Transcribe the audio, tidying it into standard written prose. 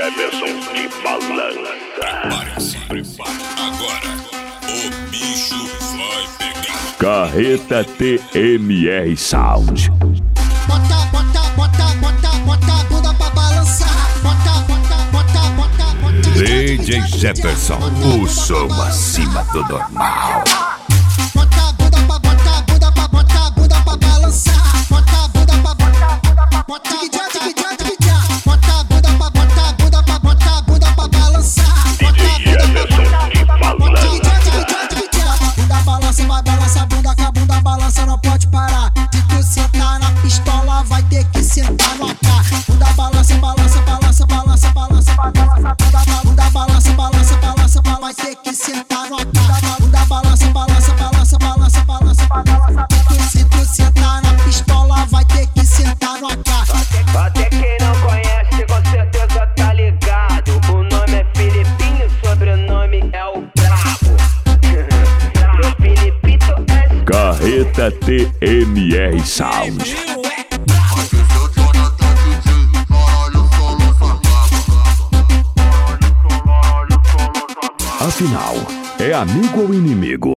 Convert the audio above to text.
Jefferson de Balança. Prepare-se. Agora, o bicho vai pegar. Carreta TMR Sound. Bota a bunda pra balançar. Bota. DJ Jefferson, o som acima do normal. Bota a bunda pra balançar. Bota a bunda pra bota. Bota a bunda pra balançar. DJ Jefferson de Balança. Bunda balança, vai balança a bunda, que a bunda balança não pode parar. Se tu sentar na pistola, vai ter que sentar no AK. Bunda balança, balança. Bunda balança, vai ter que sentar no AK. Bunda balança. Se tu sentar na pistola, vai ter que sentar no AK. Até quem não conhece, com certeza tá ligado. O nome é Filipinho, sobrenome é o Brabo. Meu Filipito é Carreta TMR Sound. Afinal, é amigo ou inimigo?